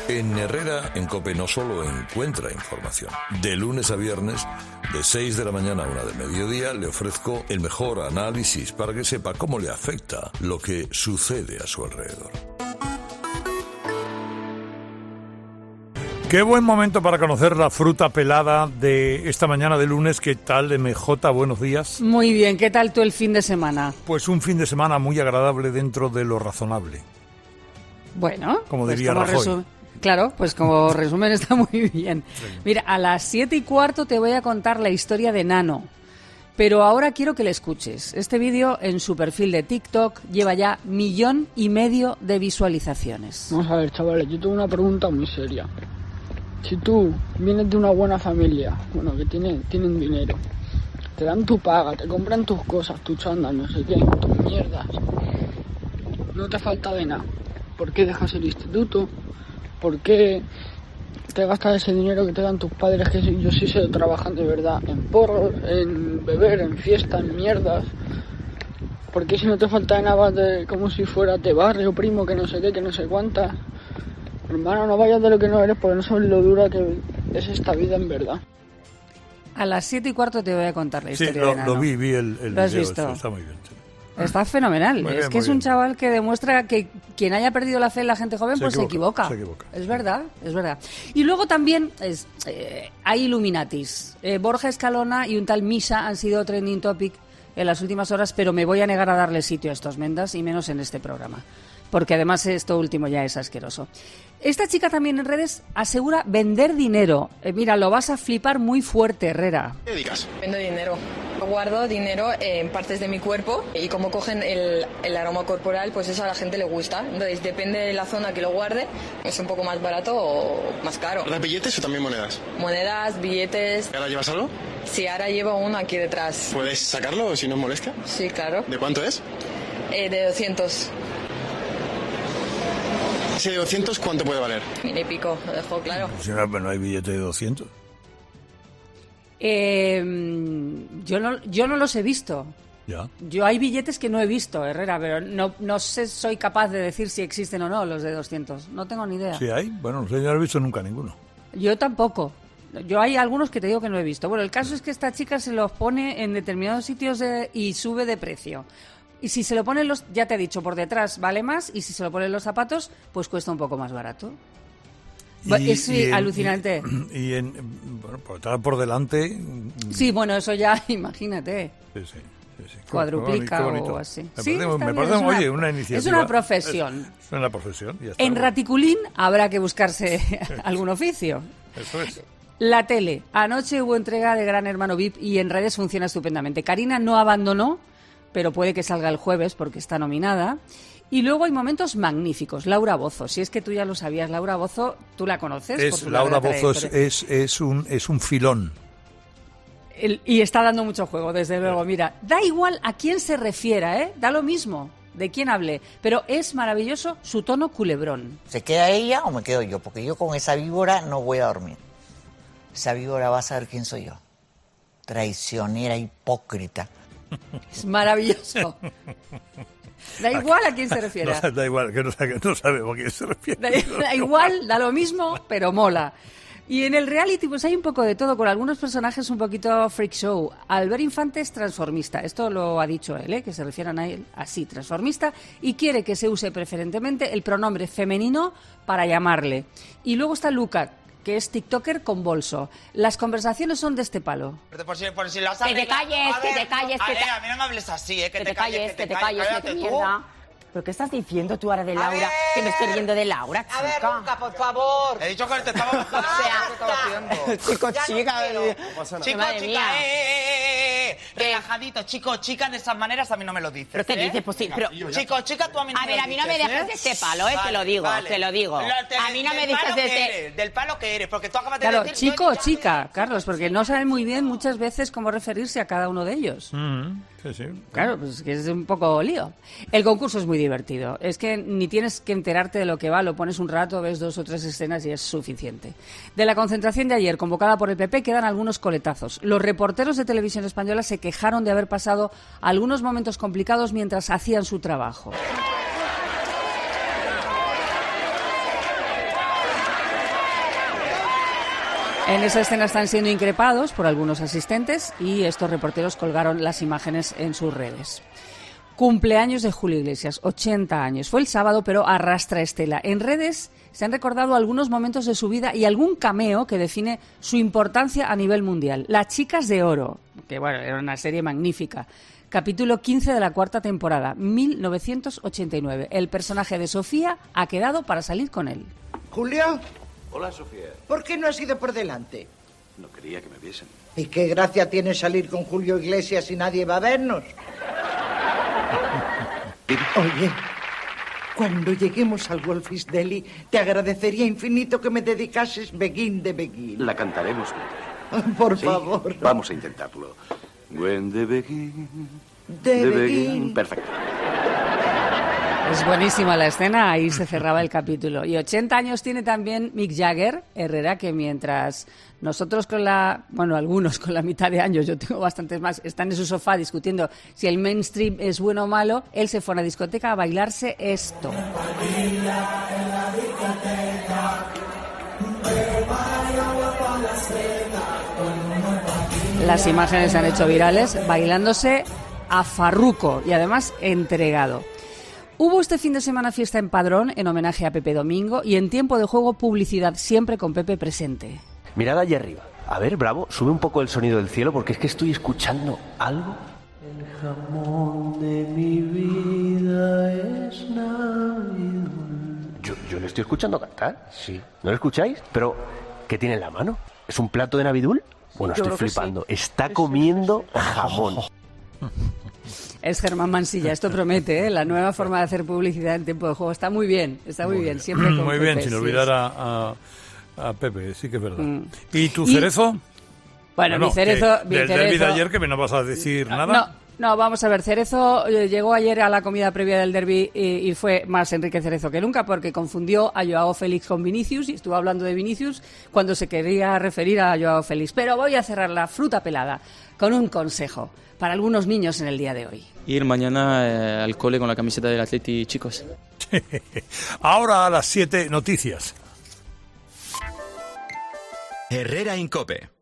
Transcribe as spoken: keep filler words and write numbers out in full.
En Herrera, en COPE, no solo encuentra información. De lunes a viernes, de seis de la mañana a una del mediodía, le ofrezco el mejor análisis para que sepa cómo le afecta lo que sucede a su alrededor. Qué buen momento para conocer la fruta pelada de esta mañana de lunes. ¿Qué tal, M J? Buenos días. Muy bien, ¿qué tal tú el fin de semana? Pues un fin de semana muy agradable dentro de lo razonable. Bueno, como pues diría como Rajoy. resu- Claro, pues como resumen está muy bien. Mira, a las siete y cuarto te voy a contar la historia de Nano. Pero ahora quiero que le escuches. Este vídeo en su perfil de TikTok lleva ya millón y medio de visualizaciones. Vamos a ver, chavales, yo tengo una pregunta muy seria. Si tú vienes de una buena familia, bueno, que tienen, tienen dinero, te dan tu paga, te compran tus cosas, tus chandas, no sé qué, tus mierdas, no te falta de nada, ¿por qué dejas el instituto? ¿Por qué te gastas ese dinero que te dan tus padres, que yo sí sé, trabajan de verdad, en porros, en beber, en fiesta, en mierdas? ¿Por qué si no te falta de nada vas de, como si fueras de barrio, primo, que no sé qué, que no sé cuántas? Hermano, no vayas de lo que no eres porque no sabes lo dura que es esta vida en verdad. A las siete y cuarto te voy a contar la historia Sí, lo, de Nano. lo vi, vi el, el ¿Lo has video, visto? Está, está muy bien. Sí. Está fenomenal. Muy es bien, que muy es un bien. chaval que demuestra que quien haya perdido la fe en la gente joven Se pues equivoca, se se equivoca. equivoca. Es verdad, es verdad. Y luego también es, eh, hay Illuminatis. Eh, Borja Escalona y un tal Misha han sido trending topic en las últimas horas, pero me voy a negar a darle sitio a estos mendas y menos en este programa. Porque además esto último ya es asqueroso. Esta chica también en redes asegura vender dinero. Eh, mira, lo vas a flipar muy fuerte, Herrera. ¿Qué dedicas? Vendo dinero. Guardo dinero en partes de mi cuerpo y como cogen el, el aroma corporal, pues eso a la gente le gusta. Entonces, depende de la zona que lo guarde, es un poco más barato o más caro. ¿Las billetes o también monedas? Monedas, billetes. ¿Y ahora llevas algo? Sí, ahora llevo uno aquí detrás. ¿Puedes sacarlo si no os molesta? Sí, claro. ¿De cuánto es? Eh, de doscientos. ¿Ese de doscientos cuánto puede valer? Mil y pico, lo dejo claro. Si no, no hay billete de doscientos. Eh, yo, no, yo no los he visto. Ya. Yo hay billetes que no he visto, Herrera, pero no, no sé, soy capaz de decir si existen o no los de doscientos. No tengo ni idea. ¿Sí hay? Bueno, no sé, yo no he visto nunca ninguno. Yo tampoco. Yo hay algunos que te digo que no he visto. Bueno, el caso es que esta chica se los pone en determinados sitios de, y sube de precio. Y si se lo ponen los, ya te he dicho, por detrás vale más, y si se lo ponen los zapatos, pues cuesta un poco más barato. Y, es y en- alucinante. Y, y en, bueno, por detrás, por delante. Sí, bueno, eso ya, imagínate, Sí, sí, sí, sí. cuadruplica Qué bonito. o así. Me Sí, parece, está me bien, parece, es una- oye, una iniciativa. es una profesión. Es, es una profesión. Ya está. En Raticulín habrá que buscarse algún oficio. Eso es. La tele. Anoche hubo entrega de Gran Hermano V I P y en redes funciona estupendamente. Karina no abandonó, pero puede que salga el jueves porque está nominada. Y luego hay momentos magníficos. Laura Bozzo, si es que tú ya lo sabías, Laura Bozzo, tú la conoces. por Es, su Laura larga Bozzo es, trayectoria. es, es, un, es un filón. El- y está dando mucho juego, desde luego. Mira, da igual a quién se refiera, ¿eh? Da lo mismo de quién hable. Pero es maravilloso su tono culebrón. ¿Se queda ella o me quedo yo? Porque yo con esa víbora no voy a dormir. Esa víbora va a saber quién soy yo. Traicionera, hipócrita. Es maravilloso. Da igual a quién se refiera. No, da igual, que no, sabe- que no sabemos a quién se refiere. Da, da igual, da lo mismo, pero mola. Y en el reality pues hay un poco de todo, con algunos personajes un poquito freak show. Albert Infante es transformista, esto lo ha dicho él, ¿eh? Que se refieran a él así, transformista, y quiere que se use preferentemente el pronombre femenino para llamarle. Y luego está Luca, que es tiktoker con bolso. Las conversaciones son de este palo. Por si, por si lo has Que te arreglado. calles, A que ver, te calles, a que ver, te- a mí no me hables así, ¿eh? Que, Que te calles, que te calles, cállate que te tú. mierda. ¿Pero qué estás diciendo tú ahora de A Laura? ver. Que me estoy riendo de Laura, chica. A ver, Luca, por favor. He dicho que te estaba... O sea, chico, Ya no chica, quiero. eh, Chico, madre chica, mía. eh, eh, eh, eh, relajadito, chico, chica, de esas maneras a mí no me lo dices. ¿Pero qué ¿eh? dices? Pues sí, pero- Chico, chica, tú a mí no A me ver, lo a mí no me dices, dejes ¿eh? de este palo, ¿eh? Te lo digo, te lo digo. Lo- te- A mí no del me dices palo de que este- eres, del palo que eres, porque tú acabas de Claro, decir... chico yo o ya- chica, Carlos, porque no saben muy bien muchas veces cómo referirse a cada uno de ellos. Mm, sí, sí. Claro, pues es que es un poco lío. El concurso es muy divertido. Es que ni tienes que enterarte de lo que va, lo pones un rato, ves dos o tres escenas y es suficiente. De la concentración de ayer, convocada por el P P, quedan algunos coletazos. Los reporteros de Televisión Española se quejaron de haber pasado algunos momentos complicados mientras hacían su trabajo. En esa escena están siendo increpados por algunos asistentes y estos reporteros colgaron las imágenes en sus redes. Cumpleaños de Julio Iglesias, ochenta años. Fue el sábado, pero arrastra estela. En redes se han recordado algunos momentos de su vida y algún cameo que define su importancia a nivel mundial. Las Chicas de Oro, que bueno, era una serie magnífica. Capítulo quince de la cuarta temporada, mil novecientos ochenta y nueve. El personaje de Sofía ha quedado para salir con él. ¿Julio? Hola, Sofía. ¿Por qué no has ido por delante? No quería que me viesen. ¿Y qué gracia tiene salir con Julio Iglesias si nadie va a vernos? Oye, cuando lleguemos al Wolf's Deli, te agradecería infinito que me dedicases Begin de Begin. La cantaremos juntos. Por ¿Sí? favor. Vamos a intentarlo. When the begin, De the Begin. Perfecto. Es buenísima la escena, ahí se cerraba el capítulo. Y ochenta años tiene también Mick Jagger, Herrera, que mientras nosotros con la, bueno, algunos con la mitad de años, yo tengo bastantes más, están en su sofá discutiendo si el mainstream es bueno o malo, él se fue a una discoteca a bailarse esto. Las imágenes se han hecho virales, bailándose a farruco y además entregado. Hubo este fin de semana fiesta en Padrón en homenaje a Pepe Domingo y en tiempo de juego publicidad siempre con Pepe presente. Mirad allá arriba. A ver, Bravo, sube un poco el sonido del cielo porque es que estoy escuchando algo. El jamón de mi vida es Navidad. Yo, yo le estoy escuchando cantar. Sí. ¿No lo escucháis? Pero, ¿qué tiene en la mano? ¿Es un plato de Navidul? Bueno, Yo estoy creo que flipando. sí. Está comiendo jamón. Es Germán Mansilla, esto promete, ¿eh? La nueva forma de hacer publicidad en tiempo de juego está muy bien, está muy, muy bien. bien, siempre con Muy Pepe, bien, sin sí, olvidar sí. A, a, a Pepe, sí que es verdad. Mm. ¿Y tu Y- cerezo? Bueno, mi cerezo... mi Del derbi de cerezo- ayer que me no vas a decir nada. No, no, vamos a ver, Cerezo eh, llegó ayer a la comida previa del derbi y, y fue más Enrique Cerezo que nunca porque confundió a Joao Félix con Vinicius y estuvo hablando de Vinicius cuando se quería referir a Joao Félix. Pero voy a cerrar la fruta pelada con un consejo para algunos niños en el día de hoy. Ir mañana eh, al cole con la camiseta del Atleti, chicos. Ahora a las siete noticias. Herrera Incope.